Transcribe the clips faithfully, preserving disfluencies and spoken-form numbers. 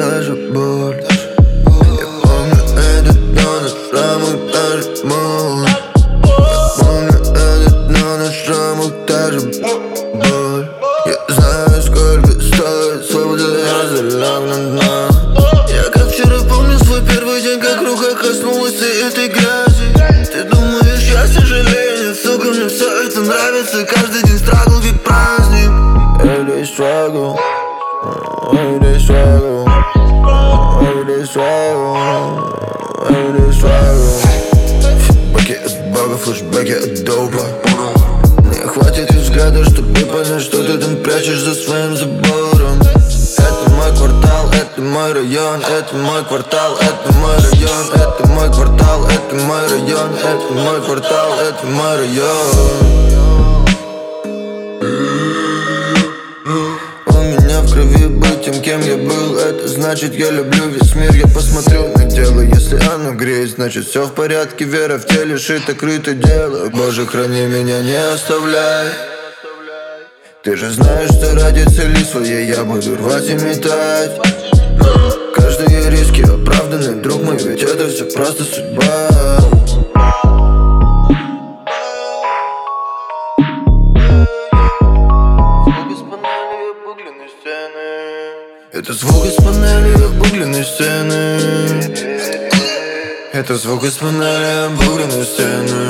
даже боль. Я помню этот номер, шрамы даже боль. Я помню этот номер, шрамы даже боль. Я знаю, сколько стоит свобода, я залег на дно. Я как вчера помню свой первый день, как рука коснулась этой грязи. Ты думаешь, я сожалею, сука, мне все это нравится. Каждый день страгл как праздник. Everyday struggle, everyday struggle, everyday struggle, everyday struggle. Фидбэки от бога, флешбеки от доупа. Мне хватит и взгляда, чтобы понять, что ты там прячешь за своим забором. Это мой квартал, это мой район, это мой квартал, это мой район, это мой квартал, это мой район, это мой квартал, это мой район. У меня в крови быть тем, кем я был. Это значит, я люблю весь мир. Я посмотрю на дело, если оно греет, значит все в порядке. Вера в теле, шито, крыто дело. Боже, храни меня, не оставляй. Ты же знаешь, что ради цели своей я буду рвать и метать. Каждые риски оправданы, друг мой, ведь это все просто судьба. Это звук из панели обугленной стены. Это звук из панели обугленной стены.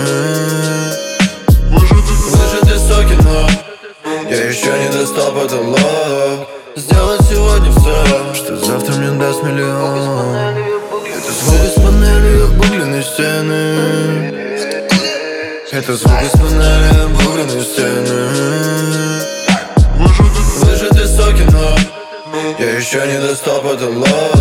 Выжатые соки, но я еще не достал потолок. Сделать сегодня все, что завтра мне даст миллион. Это звук из панели обугленной стены. Это звук из панели обугленной стены. Выжатые соки, но я еще не достал потолок.